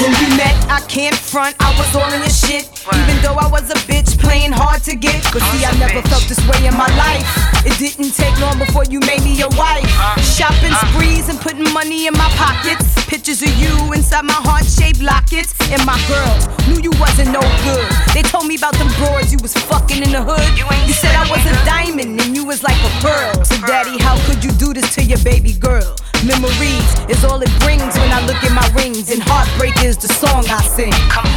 When we met, I can't front, I was all in your shit. Even though I was a bitch, playing hard to get. But see, I never felt this way in my life. It didn't take long before you made me your wife. Shopping sprees and putting money in my pockets. Pictures of you inside my heart-shaped lockets. And my girls knew you wasn't no good. They told me about them broads you was fucking in the hood. You said I was a diamond and you was like a pearl. So daddy, how could you do this to your baby girl? Memories is all it brings when I look at my rings. And heartbreak is the song I sing.